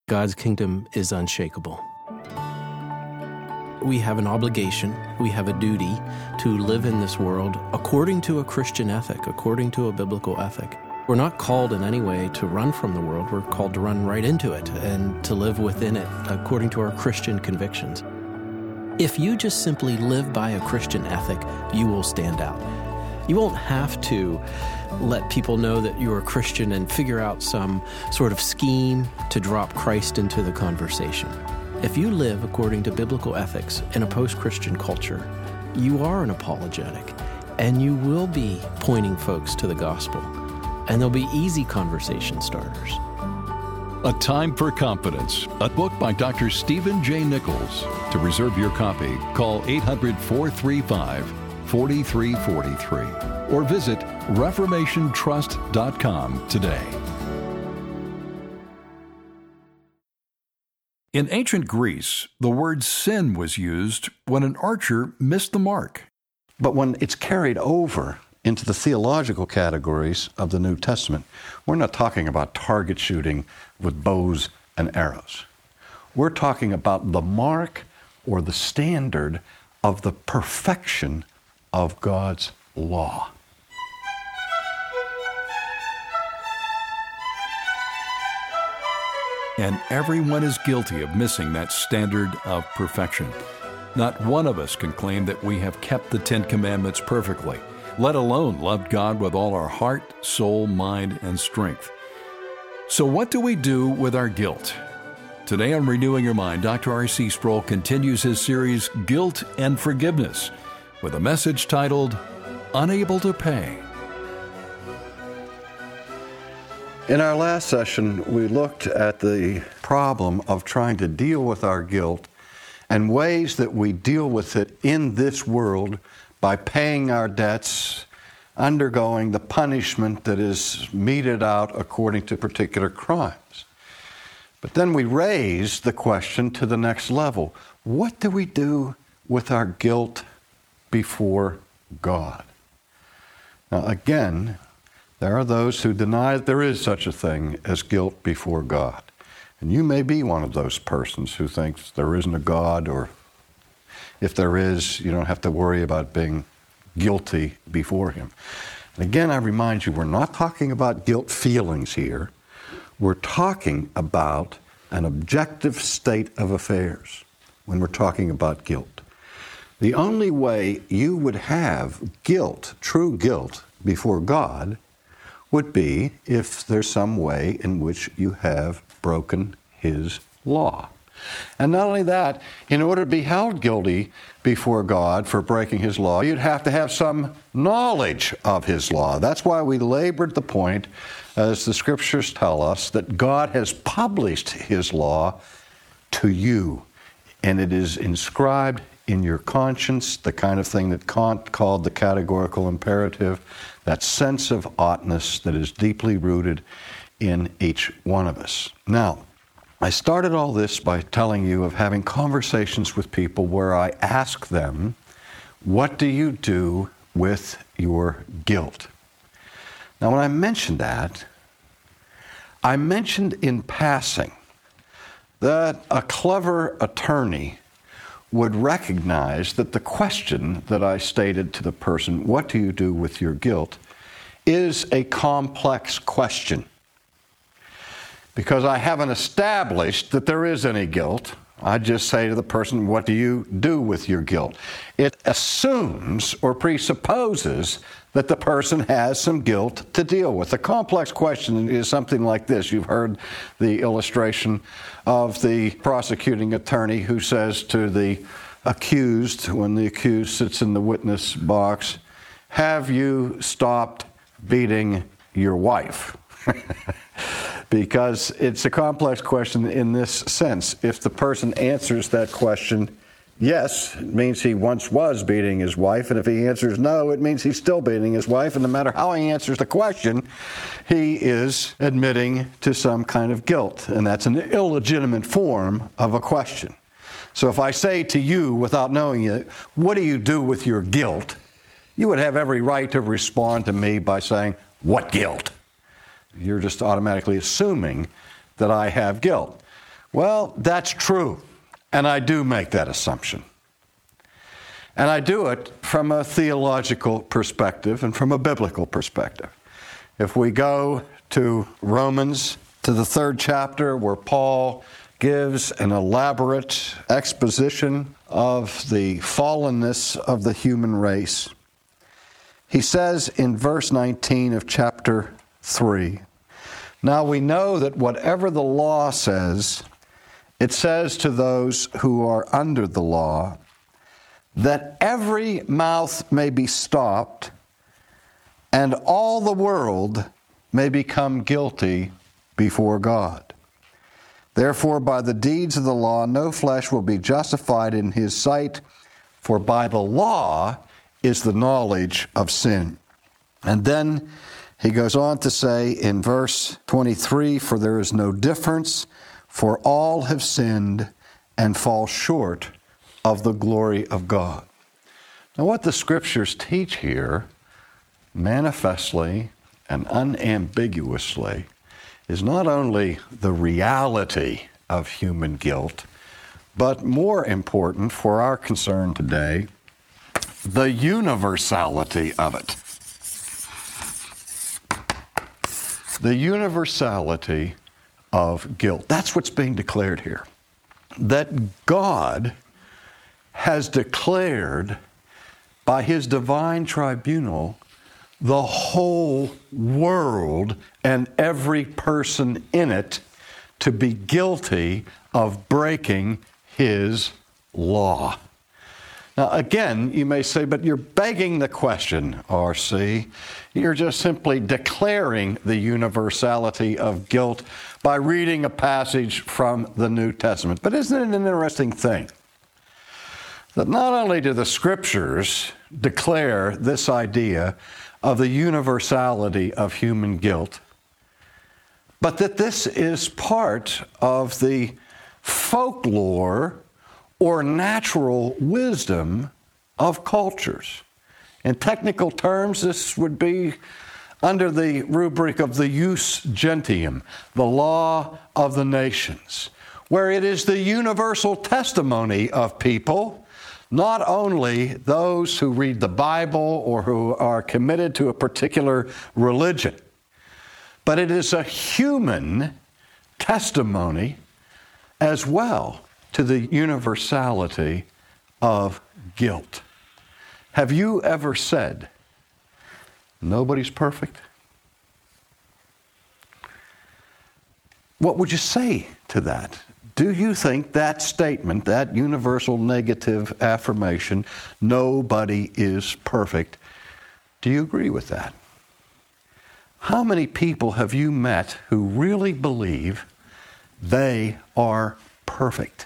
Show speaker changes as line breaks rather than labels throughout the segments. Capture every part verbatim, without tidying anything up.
God's kingdom is unshakable. We have an obligation, we have a duty to live in this world according to a Christian ethic, according to a biblical ethic. We're not called in any way to run from the world. We're called to run right into it and to live within it according to our Christian convictions. If you just simply live by a Christian ethic, you will stand out. You won't have to let people know that you're a Christian and figure out some sort of scheme to drop Christ into the conversation. If you live according to biblical ethics in a post-Christian culture, you are an apologetic, and you will be pointing folks to the gospel, and they'll be easy conversation starters.
A Time for Confidence, a book by Doctor Stephen J. Nichols. To reserve your copy, call eight hundred, four three five, four three four three or visit reformation trust dot com today. In ancient Greece, the word sin was used when an archer missed the mark.
But when it's carried over into the theological categories of the New Testament, we're not talking about target shooting with bows and arrows. We're talking about the mark or the standard of the perfection of God's law.
And everyone is guilty of missing that standard of perfection. Not one of us can claim that we have kept the Ten Commandments perfectly, let alone loved God with all our heart, soul, mind, and strength. So what do we do with our guilt? Today on Renewing Your Mind, Doctor R C Sproul continues his series, Guilt and Forgiveness, with a message titled, Unable to Pay.
In our last session, we looked at the problem of trying to deal with our guilt and ways that we deal with it in this world by paying our debts, undergoing the punishment that is meted out according to particular crimes. But then we raised the question to the next level. What do we do with our guilt before God? Now, again, there are those who deny that there is such a thing as guilt before God. And you may be one of those persons who thinks there isn't a God, or if there is, you don't have to worry about being guilty before Him. And again, I remind you, we're not talking about guilt feelings here. We're talking about an objective state of affairs when we're talking about guilt. The only way you would have guilt, true guilt, before God would be if there's some way in which you have broken His law. And not only that, in order to be held guilty before God for breaking His law, you'd have to have some knowledge of His law. That's why we labored the point, as the Scriptures tell us, that God has published His law to you, and it is inscribed in your conscience, the kind of thing that Kant called the categorical imperative, that sense of oughtness that is deeply rooted in each one of us. Now, I started all this by telling you of having conversations with people where I ask them, what do you do with your guilt? Now, when I mentioned that, I mentioned in passing that a clever attorney would recognize that the question that I stated to the person, what do you do with your guilt, is a complex question. Because I haven't established that there is any guilt. I just say to the person, what do you do with your guilt? It assumes or presupposes that the person has some guilt to deal with. The complex question is something like this. You've heard the illustration of the prosecuting attorney who says to the accused, when the accused sits in the witness box, have you stopped beating your wife? Because it's a complex question in this sense. If the person answers that question, yes, it means he once was beating his wife, and if he answers no, it means he's still beating his wife, and no matter how he answers the question, he is admitting to some kind of guilt, and that's an illegitimate form of a question. So if I say to you, without knowing you, what do you do with your guilt? You would have every right to respond to me by saying, what guilt? You're just automatically assuming that I have guilt. Well, that's true, and I do make that assumption. And I do it from a theological perspective and from a biblical perspective. If we go to Romans, to the third chapter, where Paul gives an elaborate exposition of the fallenness of the human race, he says in verse nineteen of chapter three, "Now we know that whatever the law says, it says to those who are under the law, that every mouth may be stopped, and all the world may become guilty before God. Therefore, by the deeds of the law, no flesh will be justified in his sight, for by the law is the knowledge of sin." And then he goes on to say in verse twenty-three, "For there is no difference, for all have sinned and fall short of the glory of God." Now, what the Scriptures teach here, manifestly and unambiguously, is not only the reality of human guilt, but more important for our concern today, the universality of it. The universality of guilt. That's what's being declared here. That God has declared by his divine tribunal the whole world and every person in it to be guilty of breaking his law. Now, again, you may say, but you're begging the question, R C. You're just simply declaring the universality of guilt by reading a passage from the New Testament. But isn't it an interesting thing that not only do the Scriptures declare this idea of the universality of human guilt, but that this is part of the folklore or natural wisdom of cultures. In technical terms, this would be under the rubric of the jus gentium, the law of the nations, where it is the universal testimony of people, not only those who read the Bible or who are committed to a particular religion, but it is a human testimony as well to the universality of guilt. Have you ever said, nobody's perfect? What would you say to that? Do you think that statement, that universal negative affirmation, nobody is perfect, do you agree with that? How many people have you met who really believe they are perfect?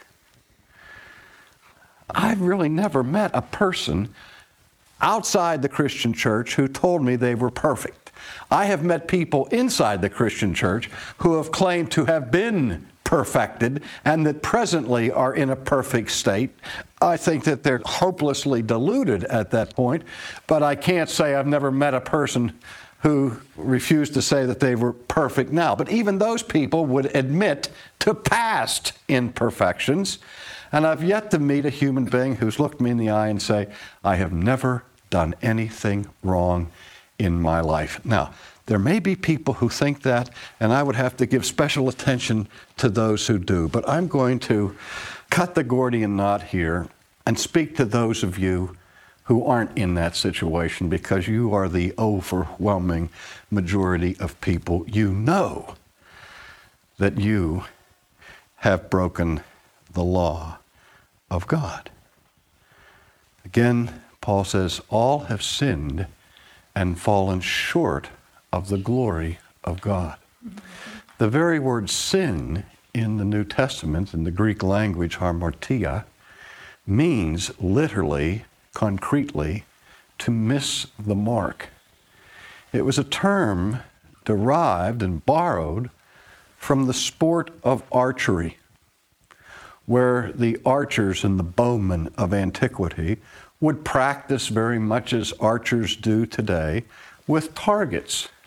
I've really never met a person outside the Christian church who told me they were perfect. I have met people inside the Christian church who have claimed to have been perfected and that presently are in a perfect state. I think that they're hopelessly deluded at that point, but I can't say I've never met a person who refused to say that they were perfect now. But even those people would admit to past imperfections, and I've yet to meet a human being who's looked me in the eye and say, I have never done anything wrong in my life. Now, there may be people who think that, and I would have to give special attention to those who do. But I'm going to cut the Gordian knot here and speak to those of you who aren't in that situation, because you are the overwhelming majority of people. You know that you have broken the law of God. Again, Paul says, all have sinned and fallen short of the glory of God. The very word sin in the New Testament, in the Greek language, hamartia, means literally, concretely, to miss the mark. It was a term derived and borrowed from the sport of archery, where the archers and the bowmen of antiquity would practice very much as archers do today with targets.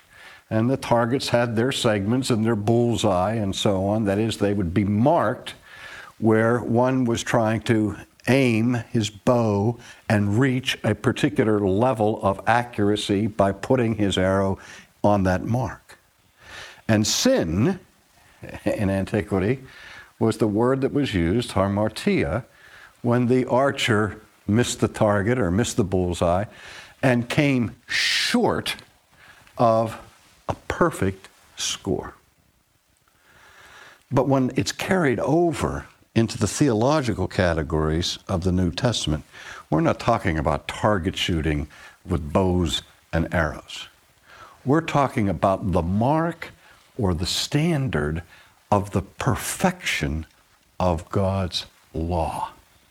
And the targets had their segments and their bullseye and so on. That is, they would be marked where one was trying to aim his bow and reach a particular level of accuracy by putting his arrow on that mark. And sin, in antiquity, was the word that was used, hamartia, when the archer missed the target or missed the bullseye and came short of a perfect score. But when it's carried over into the theological categories of the New Testament, we're not talking about target shooting with bows and arrows. We're talking about the mark or the standard of the perfection of God's law.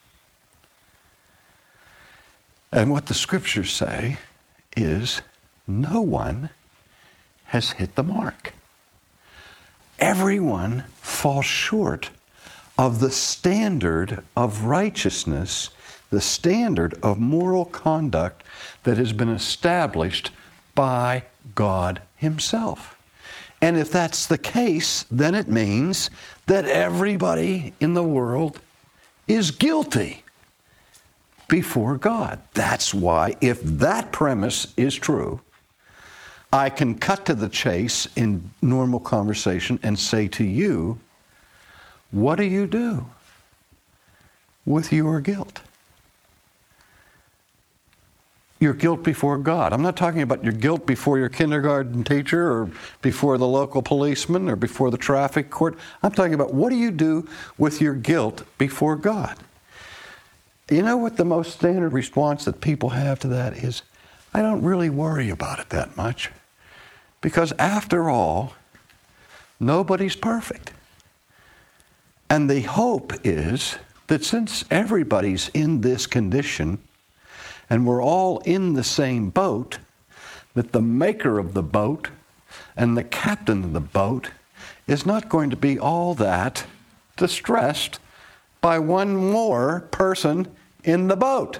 And what the scriptures say is no one has hit the mark. Everyone falls short of the standard of righteousness, the standard of moral conduct that has been established by God Himself. And if that's the case, then it means that everybody in the world is guilty before God. That's why, if that premise is true, I can cut to the chase in normal conversation and say to you, what do you do with your guilt? Your guilt before God. I'm not talking about your guilt before your kindergarten teacher or before the local policeman or before the traffic court. I'm talking about what do you do with your guilt before God? You know what the most standard response that people have to that is? I don't really worry about it that much. Because after all, nobody's perfect. And the hope is that since everybody's in this condition, and we're all in the same boat, that the maker of the boat and the captain of the boat is not going to be all that distressed by one more person in the boat.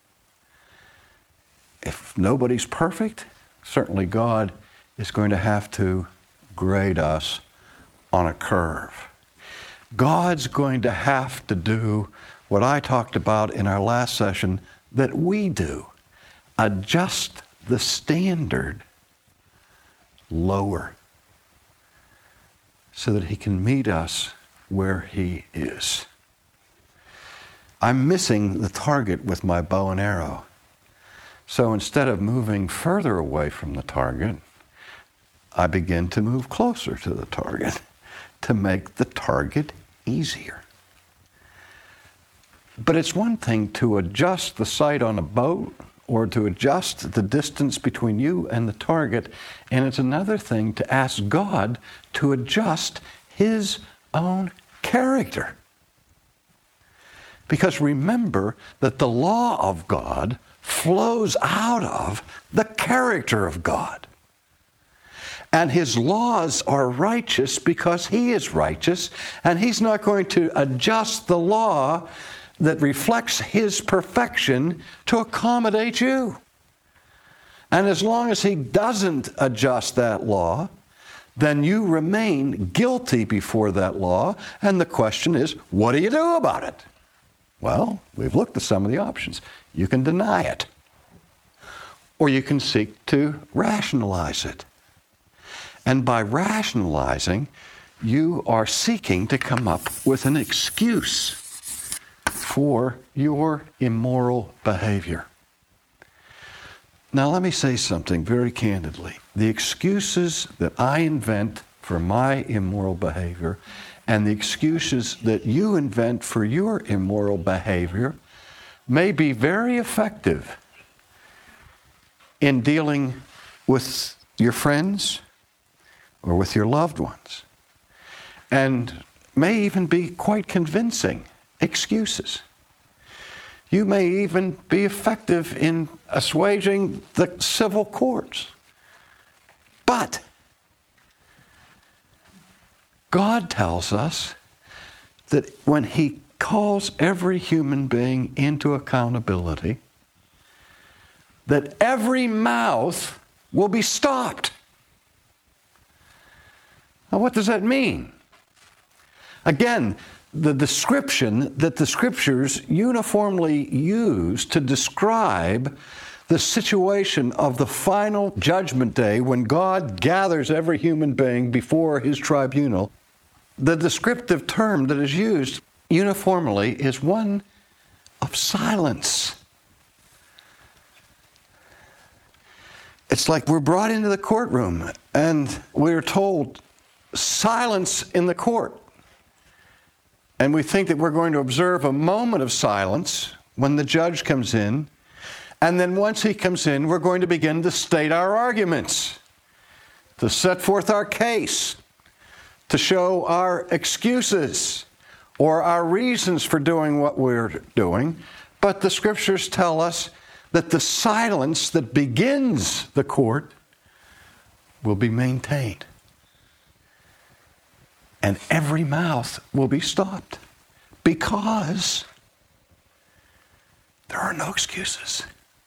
If nobody's perfect, certainly God is going to have to grade us on a curve. God's going to have to do what I talked about in our last session that we do. Adjust the standard lower so that He can meet us where He is. I'm missing the target with my bow and arrow. So instead of moving further away from the target, I begin to move closer to the target to make the target easier. But it's one thing to adjust the sight on a boat or to adjust the distance between you and the target, and it's another thing to ask God to adjust His own character. Because remember that the law of God flows out of the character of God. And His laws are righteous because He is righteous, and He's not going to adjust the law that reflects His perfection to accommodate you. And as long as He doesn't adjust that law, then you remain guilty before that law, and the question is, what do you do about it? Well, we've looked at some of the options. You can deny it, or you can seek to rationalize it. And by rationalizing, you are seeking to come up with an excuse for your immoral behavior. Now, let me say something very candidly. The excuses that I invent for my immoral behavior and the excuses that you invent for your immoral behavior may be very effective in dealing with your friends or with your loved ones, and may even be quite convincing excuses. You may even be effective in assuaging the civil courts. But God tells us that when He calls every human being into accountability, that every mouth will be stopped. Now, what does that mean? Again, the description that the Scriptures uniformly use to describe the situation of the final judgment day when God gathers every human being before His tribunal, the descriptive term that is used uniformly is one of silence. It's like we're brought into the courtroom and we're told, silence in the court. And we think that we're going to observe a moment of silence when the judge comes in. And then once he comes in, we're going to begin to state our arguments, to set forth our case, to show our excuses or our reasons for doing what we're doing. But the Scriptures tell us that the silence that begins the court will be maintained. And every mouth will be stopped because there are no excuses.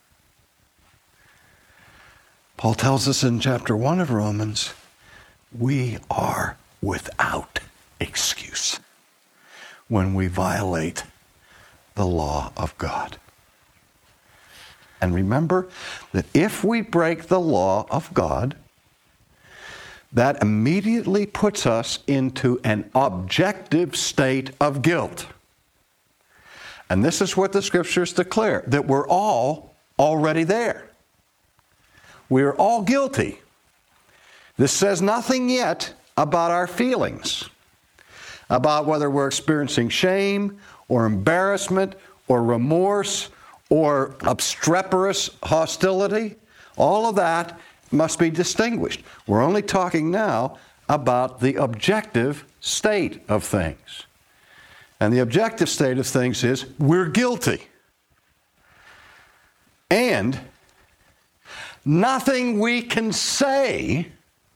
Paul tells us in chapter one of Romans, we are without excuse when we violate the law of God. And remember that if we break the law of God, that immediately puts us into an objective state of guilt. And this is what the Scriptures declare, that we're all already there. We're all guilty. This says nothing yet about our feelings, about whether we're experiencing shame or embarrassment or remorse or obstreperous hostility. All of that must be distinguished. We're only talking now about the objective state of things. And the objective state of things is we're guilty. And nothing we can say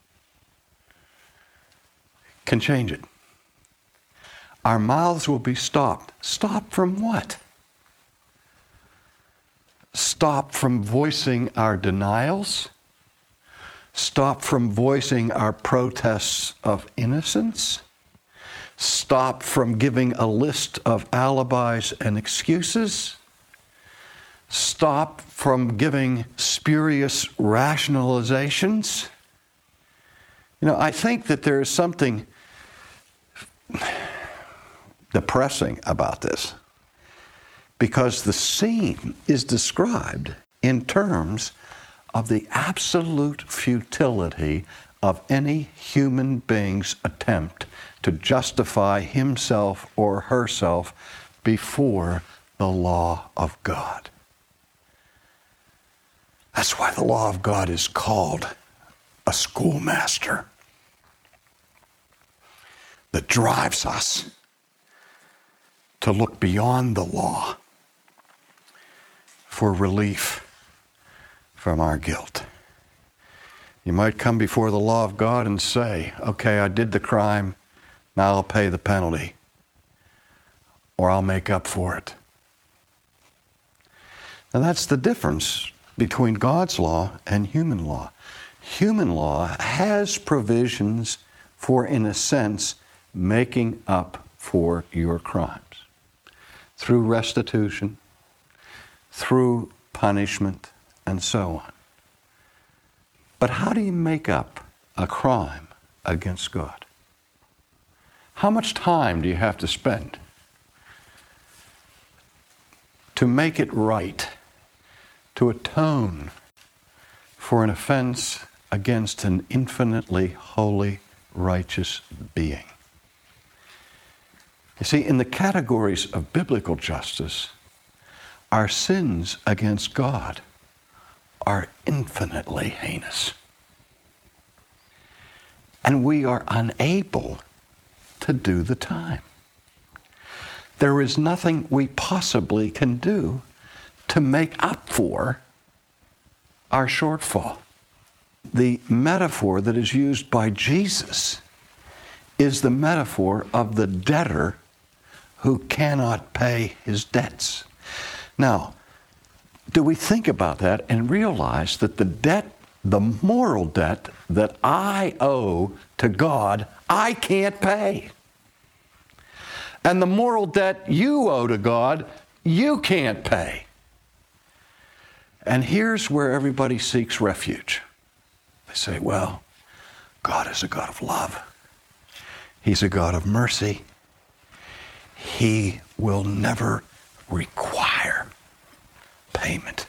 can change it. Our mouths will be stopped. Stopped from what? Stopped from voicing our denials. Stop from voicing our protests of innocence. Stop from giving a list of alibis and excuses. Stop from giving spurious rationalizations. You know, I think that there is something depressing about this, because the scene is described in terms of the absolute futility of any human being's attempt to justify himself or herself before the law of God. That's why the law of God is called a schoolmaster that drives us to look beyond the law for relief from our guilt. You might come before the law of God and say, okay, I did the crime, now I'll pay the penalty, or I'll make up for it. Now that's the difference between God's law and human law. Human law has provisions for, in a sense, making up for your crimes through restitution, through punishment, and so on. But how do you make up a crime against God? How much time do you have to spend to make it right, to atone for an offense against an infinitely holy, righteous being? You see, in the categories of biblical justice, our sins against God are infinitely heinous. And we are unable to do the time. There is nothing we possibly can do to make up for our shortfall. The metaphor that is used by Jesus is the metaphor of the debtor who cannot pay his debts. Now, do we think about that and realize that the debt the moral debt that I owe to God, I can't pay. And the moral debt you owe to God, you can't pay. And here's where everybody seeks refuge. They say, well, God is a God of love. He's a God of mercy. He will never require payment.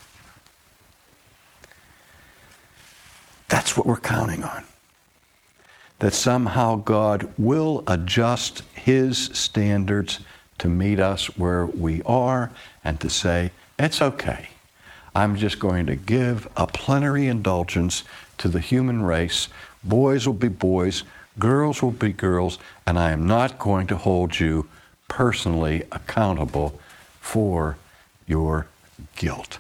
That's what we're counting on. That somehow God will adjust His standards to meet us where we are and to say, it's okay. I'm just going to give a plenary indulgence to the human race. Boys will be boys, girls will be girls, and I am not going to hold you personally accountable for your guilt.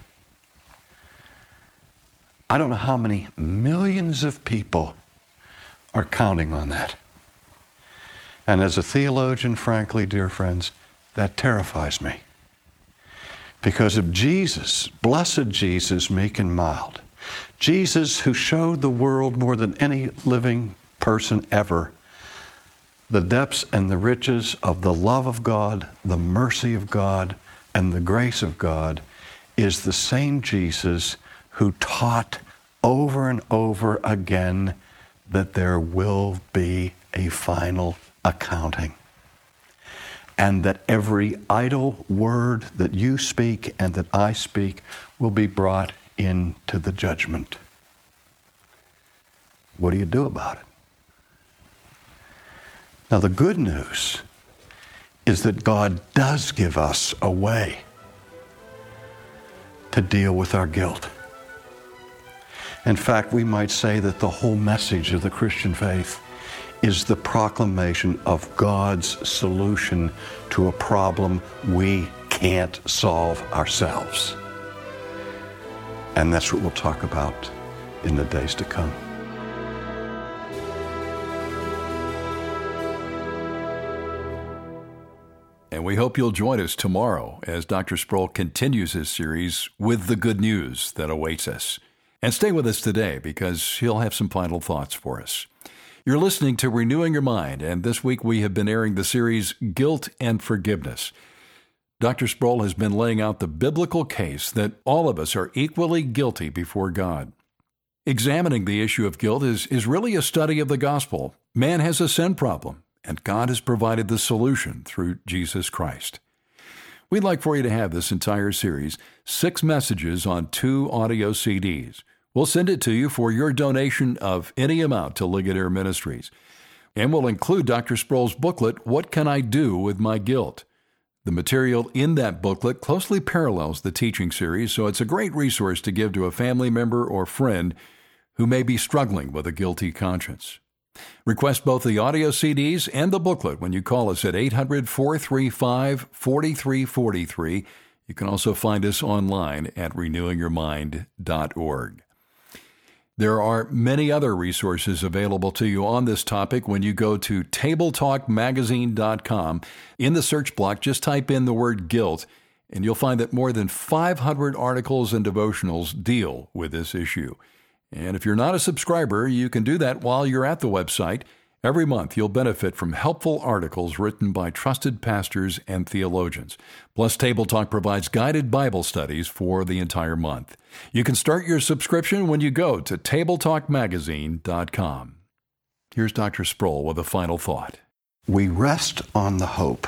I don't know how many millions of people are counting on that. And as a theologian, frankly, dear friends, that terrifies me. Because of Jesus, blessed Jesus, meek and mild, Jesus who showed the world more than any living person ever the depths and the riches of the love of God, the mercy of God, and the grace of God, is the same Jesus who taught over and over again that there will be a final accounting, and that every idle word that you speak and that I speak will be brought into the judgment. What do you do about it? Now, the good news is that God does give us a way to deal with our guilt. In fact, we might say that the whole message of the Christian faith is the proclamation of God's solution to a problem we can't solve ourselves. And that's what we'll talk about in the days to come.
And we hope you'll join us tomorrow as Doctor Sproul continues his series with the good news that awaits us. And stay with us today because he'll have some final thoughts for us. You're listening to Renewing Your Mind, and this week we have been airing the series Guilt and Forgiveness. Doctor Sproul has been laying out the biblical case that all of us are equally guilty before God. Examining the issue of guilt is, is really a study of the gospel. Man has a sin problem, and God has provided the solution through Jesus Christ. We'd like for you to have this entire series, six messages on two audio C Ds. We'll send it to you for your donation of any amount to Ligonier Ministries. And we'll include Doctor Sproul's booklet, What Can I Do with My Guilt? The material in that booklet closely parallels the teaching series, so it's a great resource to give to a family member or friend who may be struggling with a guilty conscience. Request both the audio C Ds and the booklet when you call us at eight hundred, four three five, four three four three. You can also find us online at renewing your mind dot org. There are many other resources available to you on this topic when you go to table talk magazine dot com. In the search block, just type in the word guilt, and you'll find that more than five hundred articles and devotionals deal with this issue. And if you're not a subscriber, you can do that while you're at the website. Every month, you'll benefit from helpful articles written by trusted pastors and theologians. Plus, Table Talk provides guided Bible studies for the entire month. You can start your subscription when you go to table talk magazine dot com. Here's Doctor Sproul with a final thought.
We rest on the hope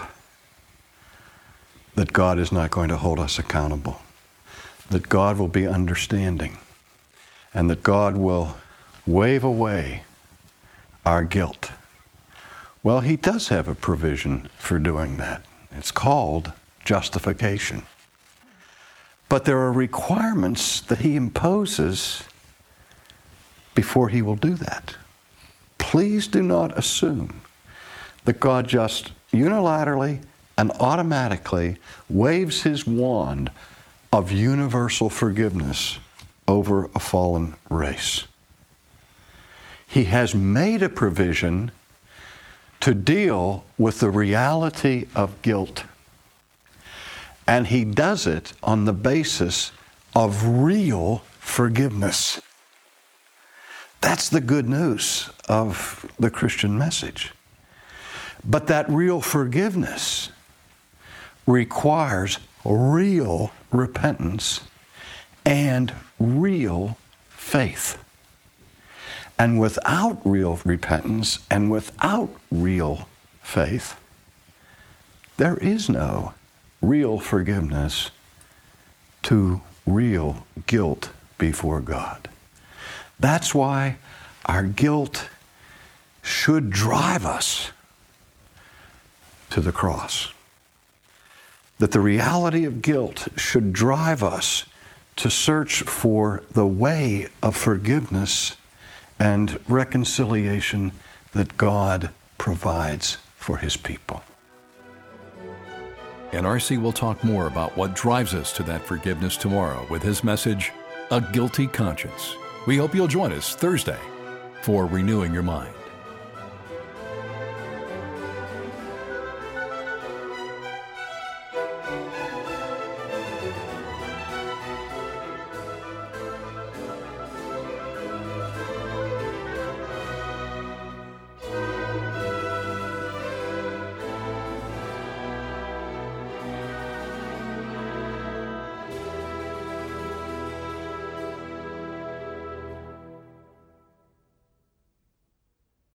that God is not going to hold us accountable, that God will be understanding, and that God will wave away our guilt. Well, He does have a provision for doing that. It's called justification. But there are requirements that He imposes before He will do that. Please do not assume that God just unilaterally and automatically waves His wand of universal forgiveness over a fallen race. He has made a provision to deal with the reality of guilt. And He does it on the basis of real forgiveness. That's the good news of the Christian message. But that real forgiveness requires real repentance and real faith. And without real repentance and without real faith, there is no real forgiveness to real guilt before God. That's why our guilt should drive us to the cross. That the reality of guilt should drive us to search for the way of forgiveness and reconciliation that God provides for His people.
And R C will talk more about what drives us to that forgiveness tomorrow with his message, A Guilty Conscience. We hope you'll join us Thursday for Renewing Your Mind.